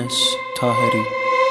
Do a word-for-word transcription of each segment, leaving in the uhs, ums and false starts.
الیاس طاهری.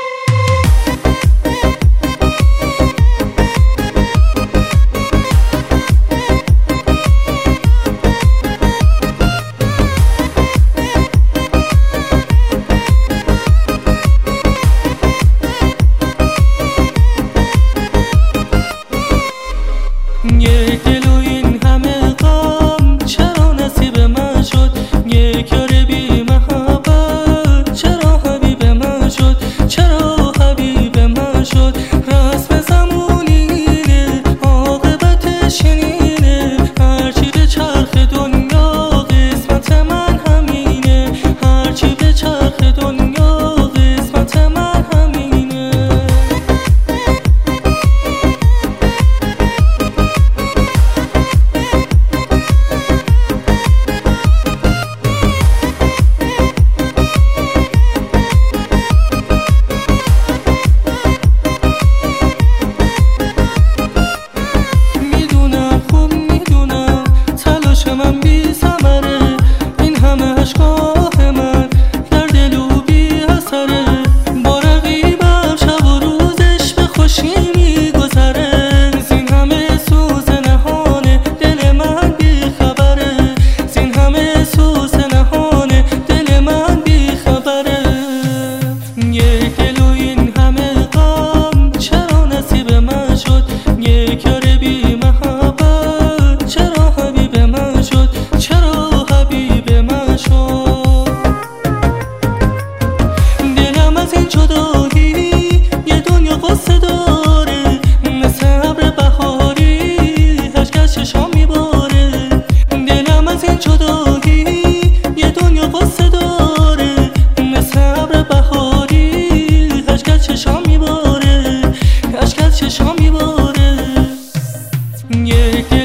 یک دل و این همه غم چرا نصیب من شد، یک یار بی محبت چرا حبیب من شد، چرا حبیب من شد. رسم زمونینه عاقبتش اینه، هرچی به چرخ دنیا قسمت من همینه، هرچی به چرخ دنیا قسمت من همینه. من بی ثمره، این همه اشکاه من در دل و بی اثره، با رقیبم شب و روزش به خوشی میگذره، زین همه سوز نهانه دل من بی خبره، زین همه سوز نهانه دل من بی خبره. یک دل و این همه غم چرا نصیب من شد، یک یار بی محبت چرا حبیب من شد، چرا حبیب من شد. دلم از این جدایی یه دنیا قصه داره، مثل ابر بهاری اشک از چشام میباره. دلم از این جدایی یه دنیا قصه داره، مثل ابر بهاری اشک از چشام میباره، اشک از چشام میباره. یک